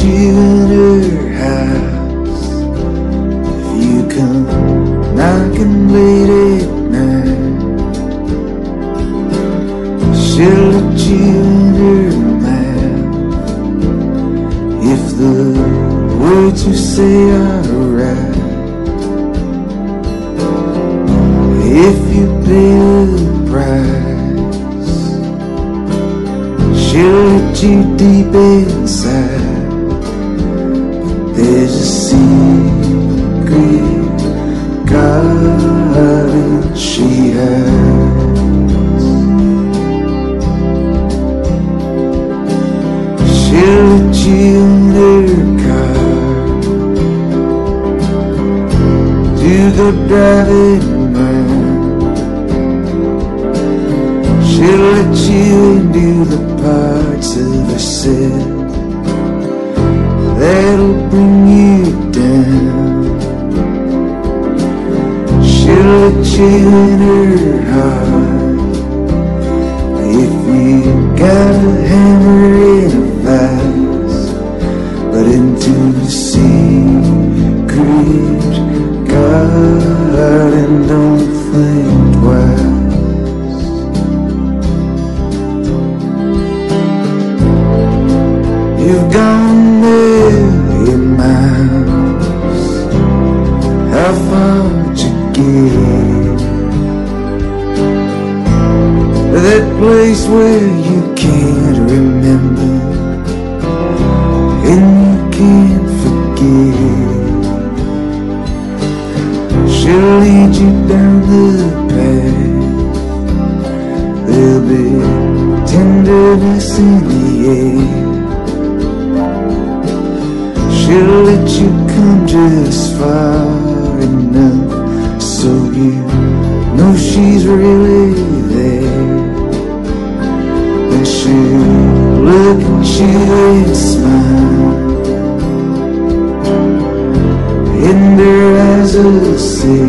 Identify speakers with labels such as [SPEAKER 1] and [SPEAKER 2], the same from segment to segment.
[SPEAKER 1] you in her house. If you come knocking late at night, she'll let you in her mouth. If the words you say are right, if you pay the price, she'll let you deep inside. But there's a secret garden she hides. She'll let you in her car, do the driving round. She'll let you into the parts of herself that'll bring you down. She'll let you in her heart. If you got a hammer in a vise, but into the secret garden, don't think twice. You've gone a million miles. How far'd you get? That place where you can't remember and you can't forget. She'll lead you down the path. There'll be tenderness in the air. She'll let you come just far enough so you know she's really there. And she'll look at you and smile, and her eyes will say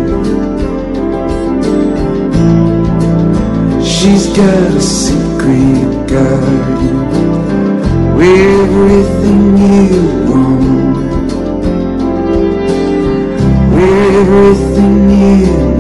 [SPEAKER 1] she's got a secret garden where everything you want, where everything you